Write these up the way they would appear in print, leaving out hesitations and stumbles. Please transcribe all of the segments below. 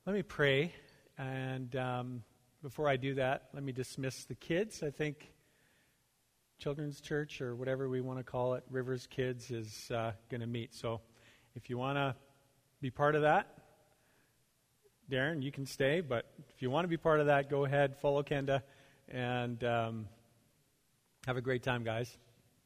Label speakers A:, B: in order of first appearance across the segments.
A: Let me pray, and before I do that, let me dismiss the kids. I think Children's Church, or whatever we want to call it, Rivers Kids, is going to meet. So if you want to be part of that, Darren, you can stay, but if you want to be part of that, go ahead, follow Kenda, and have a great time, guys.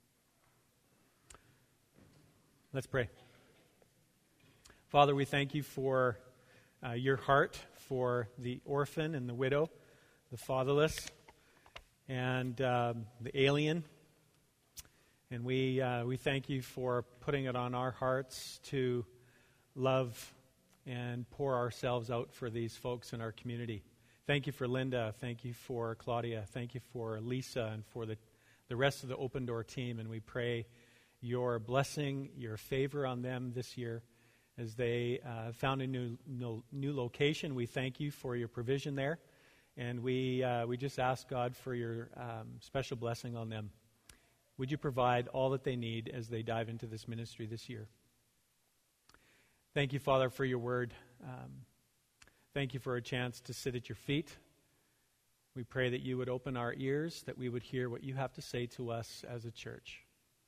A: Let's pray. Father, we thank you for your heart for the orphan and the widow, the fatherless, and the alien. And we thank you for putting it on our hearts to love and pour ourselves out for these folks in our community. Thank you for Linda. Thank you for Claudia. Thank you for Lisa and for the rest of the Open Door team. And we pray your blessing, your favor on them this year as they found a new location. We thank you for your provision there, and we just ask God for your special blessing on them. Would you provide all that they need as they dive into this ministry this year? Thank you, Father, for your word. Thank you for a chance to sit at your feet. We pray that you would open our ears, that we would hear what you have to say to us as a church.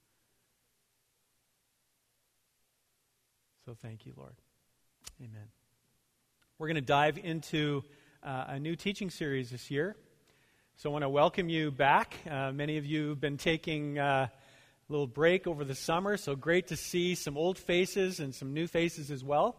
A: So thank you, Lord. Amen. We're going to dive into a new teaching series this year. So I want to welcome you back. Many of you have been taking a little break over the summer, so great to see some old faces and some new faces as well.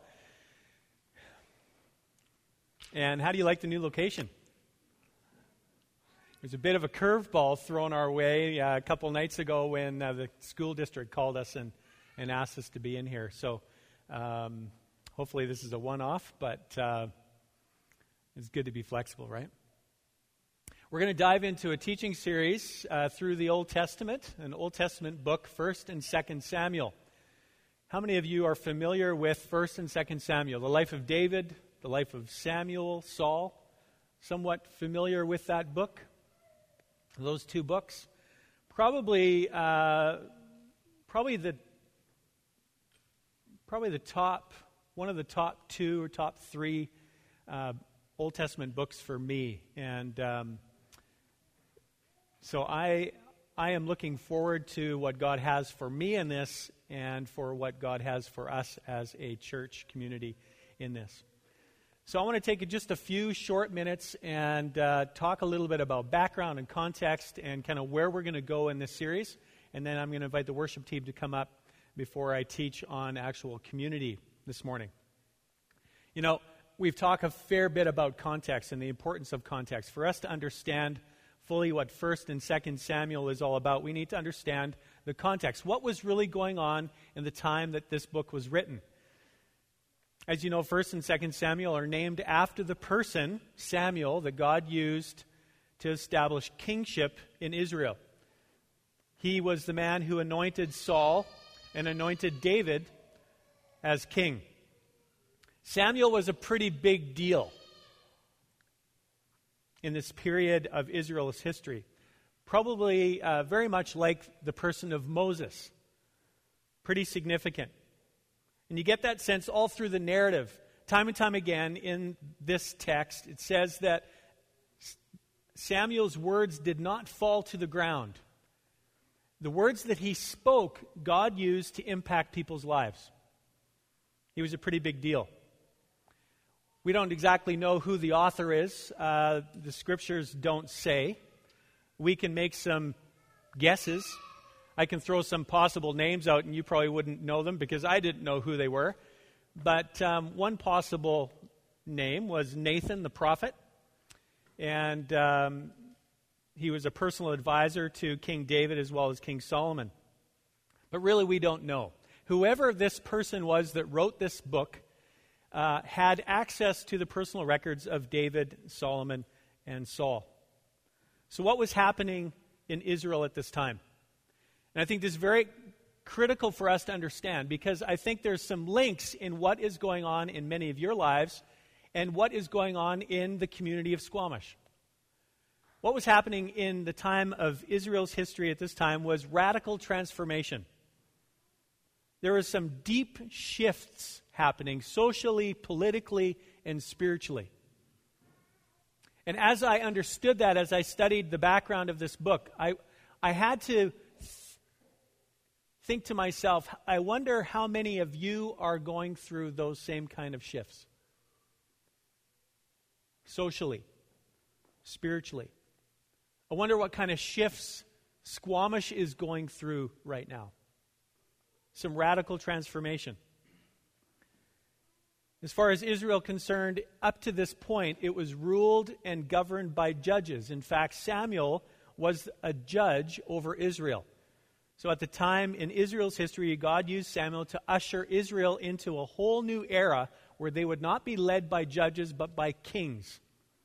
A: And how do you like the new location? There's a bit of a curveball thrown our way a couple nights ago when the school district called us and asked us to be in here. So hopefully this is a one-off, but it's good to be flexible, right? We're going to dive into a teaching series through the Old Testament, an Old Testament book, 1st and 2nd Samuel. How many of you are familiar with 1st and 2nd Samuel? The life of David, the life of Samuel, Saul. Somewhat familiar with that book? Those two books? Probably the top, one of the top two or top three Old Testament books for me. And so I am looking forward to what God has for me in this and for what God has for us as a church community in this. So I want to take just a few short minutes and talk a little bit about background and context and kind of where we're going to go in this series. And then I'm going to invite the worship team to come up before I teach on actual community this morning. You know, we've talked a fair bit about context and the importance of context. For us to understand fully what 1st and 2nd Samuel is all about, we need to understand the context. What was really going on in the time that this book was written? As you know, 1st and 2nd Samuel are named after the person, Samuel, that God used to establish kingship in Israel. He was the man who anointed Saul and anointed David as king. Samuel was a pretty big deal in this period of Israel's history. Probably very much like the person of Moses. Pretty significant. And you get that sense all through the narrative. Time and time again in this text, it says that Samuel's words did not fall to the ground. The words that he spoke, God used to impact people's lives. He was a pretty big deal. We don't exactly know who the author is. The scriptures don't say. We can make some guesses. I can throw some possible names out, and you probably wouldn't know them because I didn't know who they were. But one possible name was Nathan the prophet. And he was a personal advisor to King David as well as King Solomon. But really, we don't know. Whoever this person was that wrote this book had access to the personal records of David, Solomon, and Saul. So what was happening in Israel at this time? And I think this is very critical for us to understand because I think there's some links in what is going on in many of your lives and what is going on in the community of Squamish. What was happening in the time of Israel's history at this time was radical transformation. There was some deep shifts happening socially, politically, and spiritually. And as I understood that, as I studied the background of this book, I had to think to myself, I wonder how many of you are going through those same kind of shifts. Socially, spiritually. I wonder what kind of shifts Squamish is going through right now. Some radical transformation. As far as Israel concerned, up to this point, it was ruled and governed by judges. In fact, Samuel was a judge over Israel. So at the time in Israel's history, God used Samuel to usher Israel into a whole new era where they would not be led by judges, but by kings.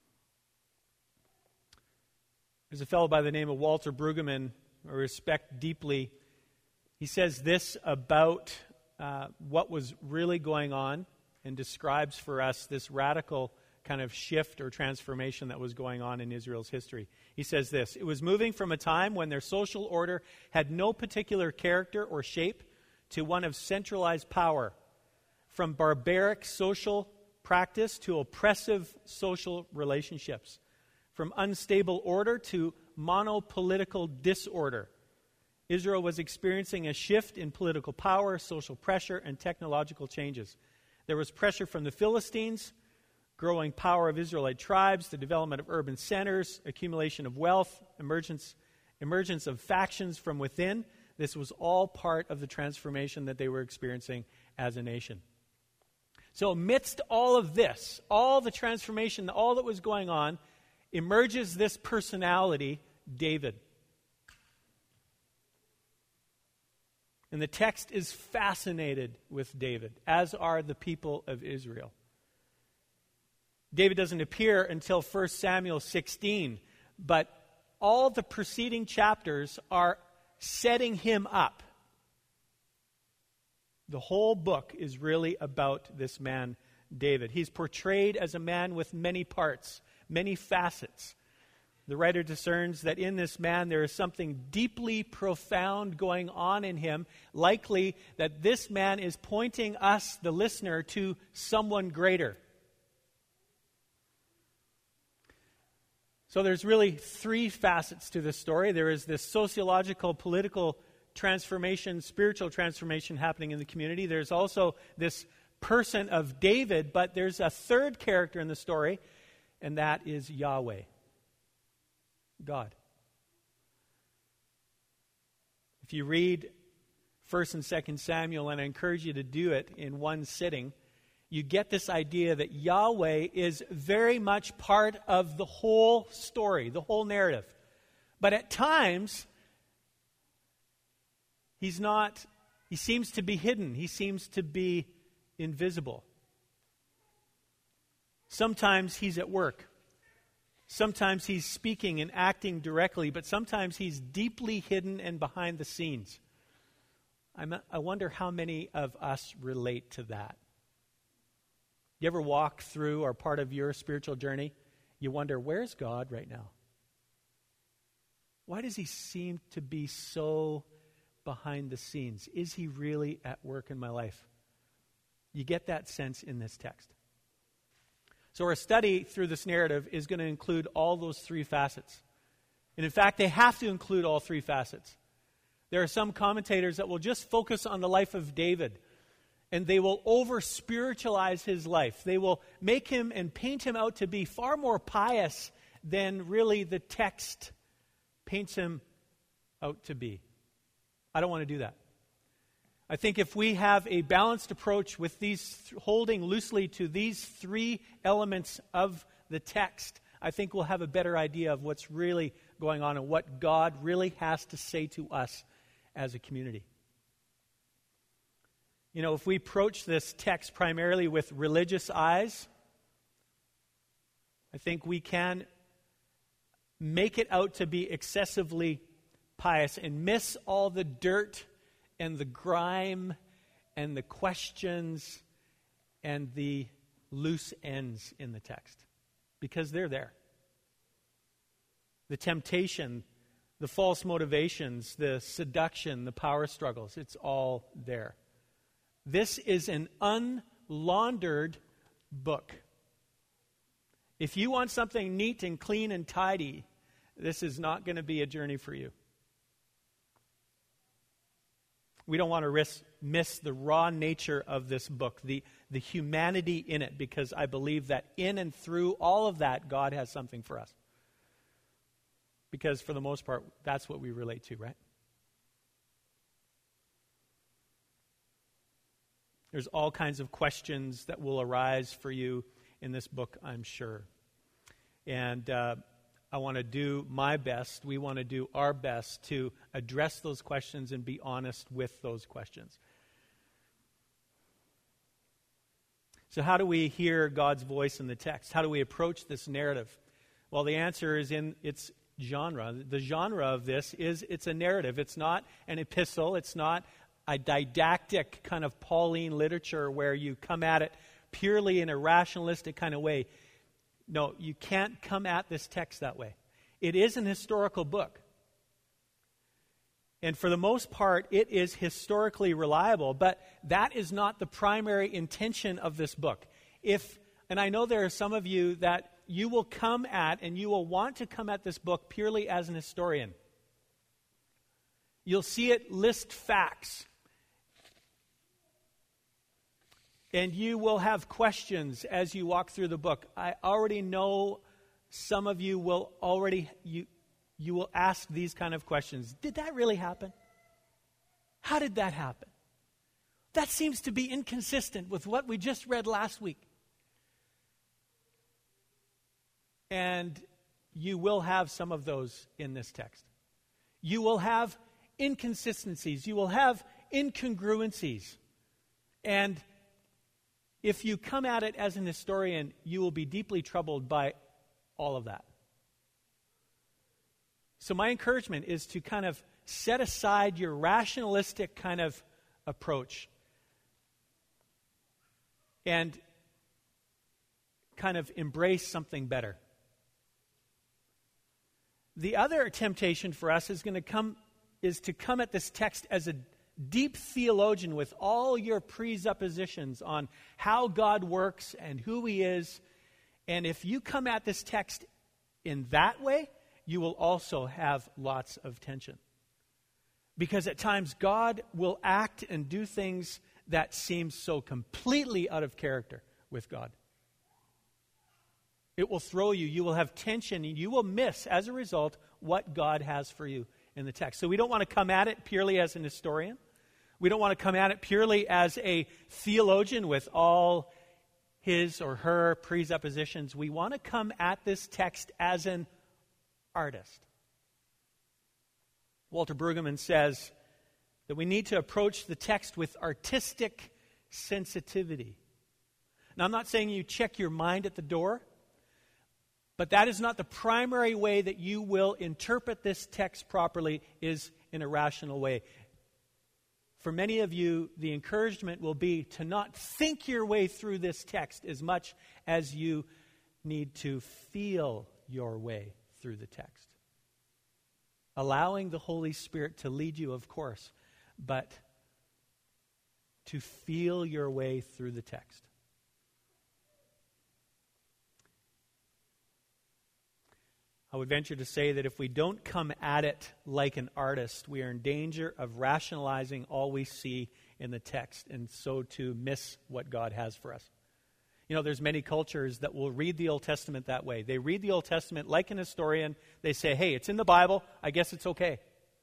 A: There's a fellow by the name of Walter Brueggemann, I respect deeply. He says this about what was really going on, and describes for us this radical kind of shift or transformation that was going on in Israel's history. He says this: it was moving from a time when their social order had no particular character or shape to one of centralized power, from barbaric social practice to oppressive social relationships, from unstable order to monopolitical disorder. Israel was experiencing a shift in political power, social pressure, and technological changes. There was pressure from the Philistines, growing power of Israelite tribes, the development of urban centers, accumulation of wealth, emergence of factions from within. This was all part of the transformation that they were experiencing as a nation. So amidst all of this, all the transformation, all that was going on, emerges this personality, David. And the text is fascinated with David, as are the people of Israel. David doesn't appear until 1 Samuel 16, but all the preceding chapters are setting him up. The whole book is really about this man, David. He's portrayed as a man with many parts, many facets. The writer discerns that in this man there is something deeply profound going on in him, likely that this man is pointing us, the listener, to someone greater. So there's really three facets to this story. There is this sociological, political transformation, spiritual transformation happening in the community. There's also this person of David, but there's a third character in the story, and that is Yahweh. God. If you read 1 and 2 Samuel, and I encourage you to do it in one sitting, you get this idea that Yahweh is very much part of the whole story, the whole narrative. But at times, he seems to be hidden. He seems to be invisible. Sometimes he's at work. Sometimes he's speaking and acting directly, but sometimes he's deeply hidden and behind the scenes. I wonder how many of us relate to that. You ever walk through or part of your spiritual journey, you wonder, where's God right now? Why does he seem to be so behind the scenes? Is he really at work in my life? You get that sense in this text. So our study through this narrative is going to include all those three facets. And in fact, they have to include all three facets. There are some commentators that will just focus on the life of David, and they will over-spiritualize his life. They will make him and paint him out to be far more pious than really the text paints him out to be. I don't want to do that. I think if we have a balanced approach with these, holding loosely to these three elements of the text, I think we'll have a better idea of what's really going on and what God really has to say to us as a community. You know, if we approach this text primarily with religious eyes, I think we can make it out to be excessively pious and miss all the dirt and the grime and the questions and the loose ends in the text, because they're there. The temptation, the false motivations, the seduction, the power struggles, it's all there. This is an unlaundered book. If you want something neat and clean and tidy, this is not going to be a journey for you. We don't want to miss the raw nature of this book, the humanity in it, because I believe that in and through all of that, God has something for us. Because for the most part, that's what we relate to, right? There's all kinds of questions that will arise for you in this book, I'm sure. And I want to do my best, we want to do our best to address those questions and be honest with those questions. So how do we hear God's voice in the text? How do we approach this narrative? Well, the answer is in its genre. The genre of this is it's a narrative. It's not an epistle. It's not a didactic kind of Pauline literature where you come at it purely in a rationalistic kind of way. No, you can't come at this text that way. It is an historical book. And for the most part, it is historically reliable, but that is not the primary intention of this book. And I know there are some of you that you will come at, and you will want to come at this book purely as an historian. You'll see it list facts. And you will have questions as you walk through the book. I already know some of you will you will ask these kind of questions. Did that really happen? How did that happen? That seems to be inconsistent with what we just read last week. And you will have some of those in this text. You will have inconsistencies. You will have incongruencies. And if you come at it as an historian, you will be deeply troubled by all of that. So my encouragement is to kind of set aside your rationalistic kind of approach and kind of embrace something better. The other temptation for us is to come at this text as a deep theologian with all your presuppositions on how God works and who He is. And if you come at this text in that way, you will also have lots of tension. Because at times God will act and do things that seem so completely out of character with God. It will throw you. You will have tension, and you will miss, as a result, what God has for you in the text. So we don't want to come at it purely as an historian. We don't want to come at it purely as a theologian with all his or her presuppositions. We want to come at this text as an artist. Walter Brueggemann says that we need to approach the text with artistic sensitivity. Now, I'm not saying you check your mind at the door, but that is not the primary way that you will interpret this text properly, is in a rational way. For many of you, the encouragement will be to not think your way through this text as much as you need to feel your way through the text. Allowing the Holy Spirit to lead you, of course, but to feel your way through the text. I would venture to say that if we don't come at it like an artist, we are in danger of rationalizing all we see in the text, and so to miss what God has for us. You know, there's many cultures that will read the Old Testament that way. They read the Old Testament like an historian. They say, hey, it's in the Bible. I guess it's okay.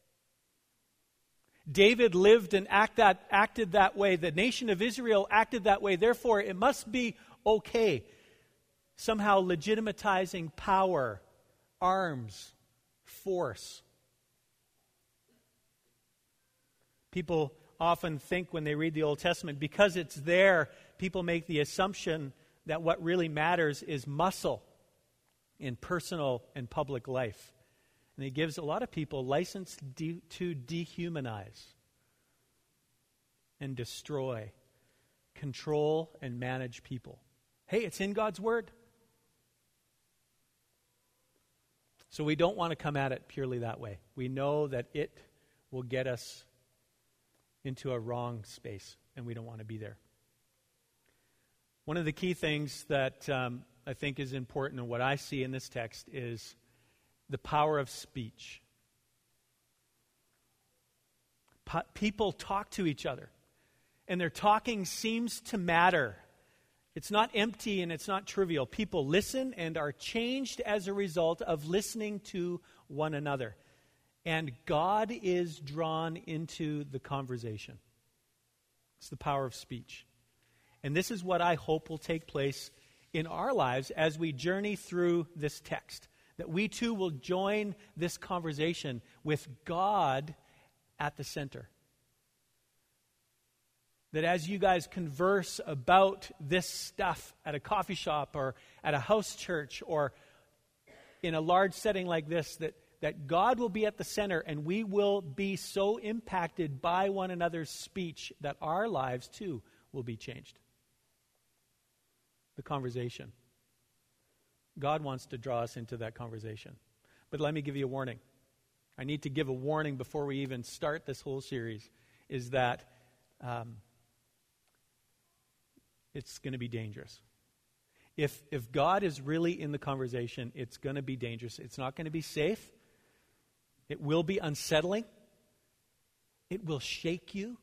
A: David lived and acted that way. The nation of Israel acted that way. Therefore, it must be okay. Somehow legitimatizing power, arms, force. People often think when they read the Old Testament, because it's there, people make the assumption that what really matters is muscle in personal and public life. And it gives a lot of people license to dehumanize and destroy, control and manage people. Hey, it's in God's Word. So we don't want to come at it purely that way. We know that it will get us into a wrong space, and we don't want to be there. One of the key things that I think is important and what I see in this text is the power of speech. People talk to each other, and their talking seems to matter. It's not empty and it's not trivial. People listen and are changed as a result of listening to one another. And God is drawn into the conversation. It's the power of speech. And this is what I hope will take place in our lives as we journey through this text. That we too will join this conversation with God at the center. That as you guys converse about this stuff at a coffee shop or at a house church or in a large setting like this, that God will be at the center and we will be so impacted by one another's speech that our lives too will be changed. The conversation. God wants to draw us into that conversation. But let me give you a warning. I need to give a warning before we even start this whole series, is that it's going to be dangerous. If God is really in the conversation, it's going to be dangerous. It's not going to be safe. It will be unsettling. It will shake you.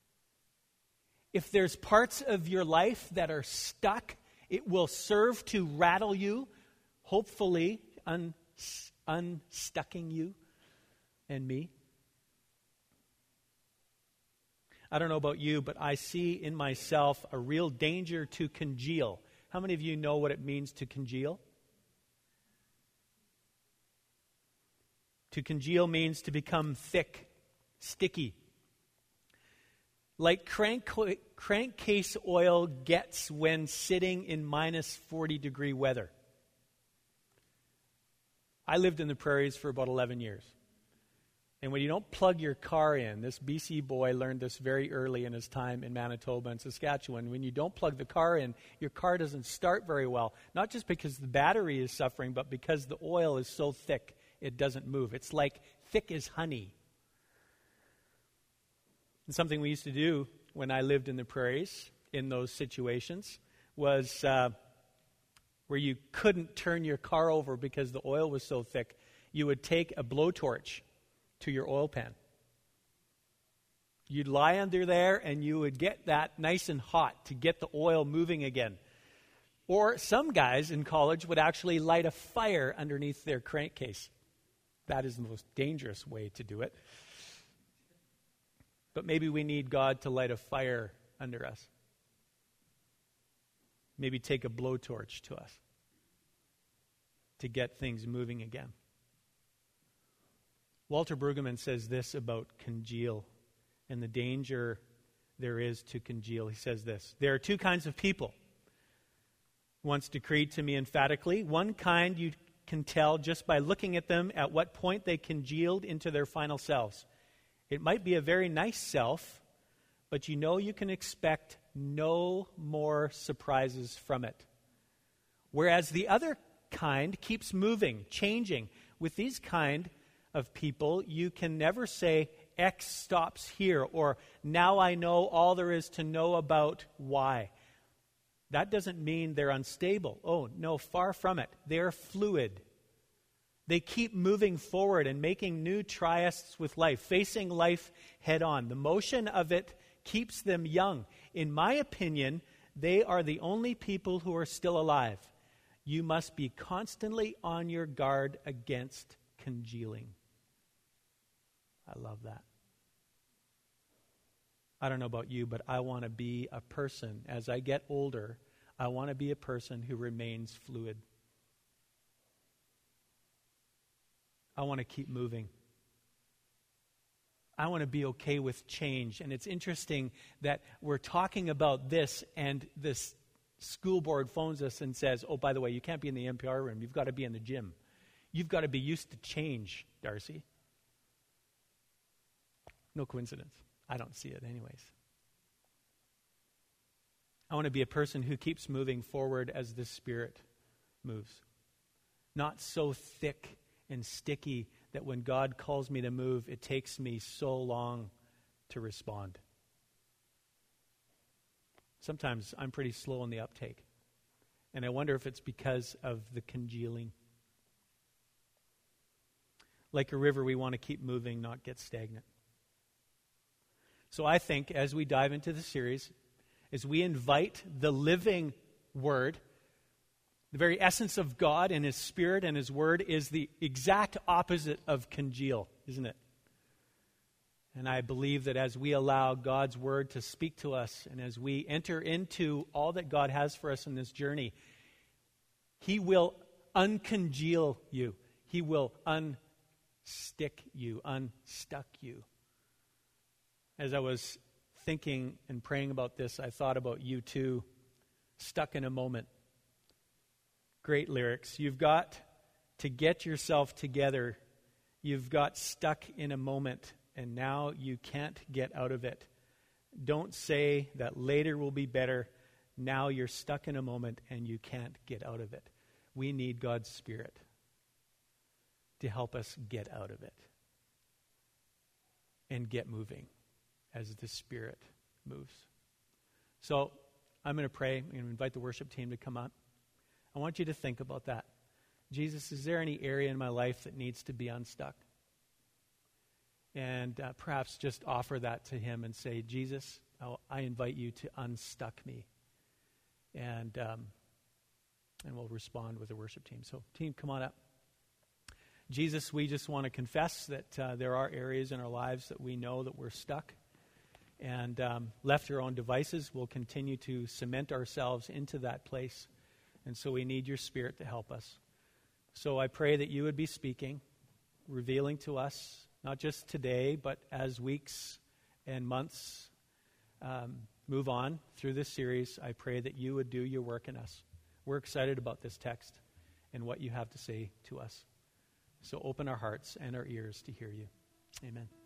A: If there's parts of your life that are stuck, it will serve to rattle you, hopefully unstucking you and me. I don't know about you, but I see in myself a real danger to congeal. How many of you know what it means to congeal? To congeal means to become thick, sticky. Like crankcase oil gets when sitting in minus 40 degree weather. I lived in the prairies for about 11 years. And when you don't plug your car in, this BC boy learned this very early in his time in Manitoba and Saskatchewan. When you don't plug the car in, your car doesn't start very well. Not just because the battery is suffering, but because the oil is so thick, it doesn't move. It's like thick as honey. And something we used to do when I lived in the prairies in those situations was where you couldn't turn your car over because the oil was so thick. You would take a blowtorch to your oil pan. You'd lie under there and you would get that nice and hot to get the oil moving again. Or some guys in college would actually light a fire underneath their crankcase. That is the most dangerous way to do it. But maybe we need God to light a fire under us. Maybe take a blowtorch to us to get things moving again. Walter Brueggemann says this about congeal and the danger there is to congeal. He says this: there are two kinds of people, once decreed to me emphatically. One kind you can tell just by looking at them at what point they congealed into their final selves. It might be a very nice self, but you know you can expect no more surprises from it. Whereas the other kind keeps moving, changing. With these kind of people, you can never say X stops here, or now I know all there is to know about Y. That doesn't mean they're unstable. Oh, no, far from it. They're fluid. They keep moving forward and making new trysts with life, facing life head on. The motion of it keeps them young. In my opinion, they are the only people who are still alive. You must be constantly on your guard against congealing. I love that. I don't know about you, but I want to be a person, as I get older, I want to be a person who remains fluid. I want to keep moving. I want to be okay with change. And it's interesting that we're talking about this, and this school board phones us and says, oh, by the way, you can't be in the NPR room. You've got to be in the gym. You've got to be used to change, Darcy. No coincidence. I don't see it anyways. I want to be a person who keeps moving forward as the Spirit moves. Not so thick and sticky that when God calls me to move, it takes me so long to respond. Sometimes I'm pretty slow in the uptake. And I wonder if it's because of the congealing. Like a river, we want to keep moving, not get stagnant. So I think as we dive into the series, as we invite the living Word, the very essence of God and His Spirit and His Word is the exact opposite of congeal, isn't it? And I believe that as we allow God's Word to speak to us and as we enter into all that God has for us in this journey, He will uncongeal you. He will unstick you, unstuck you. As I was thinking and praying about this, I thought about U2, Stuck in a Moment. Great lyrics. You've got to get yourself together. You've got stuck in a moment, and now you can't get out of it. Don't say that later will be better. Now you're stuck in a moment, and you can't get out of it. We need God's Spirit to help us get out of it and get moving as the Spirit moves. So I'm going to pray. I'm going to invite the worship team to come up. I want you to think about that. Jesus, is there any area in my life that needs to be unstuck? And perhaps just offer that to Him and say, Jesus, I invite you to unstuck me. And we'll respond with the worship team. So team, come on up. Jesus, we just want to confess that there are areas in our lives that we know that we're stuck. And left to our own devices, we'll continue to cement ourselves into that place. And so we need your Spirit to help us. So I pray that you would be speaking, revealing to us, not just today, but as weeks and months move on through this series, I pray that you would do your work in us. We're excited about this text and what you have to say to us. So open our hearts and our ears to hear you. Amen.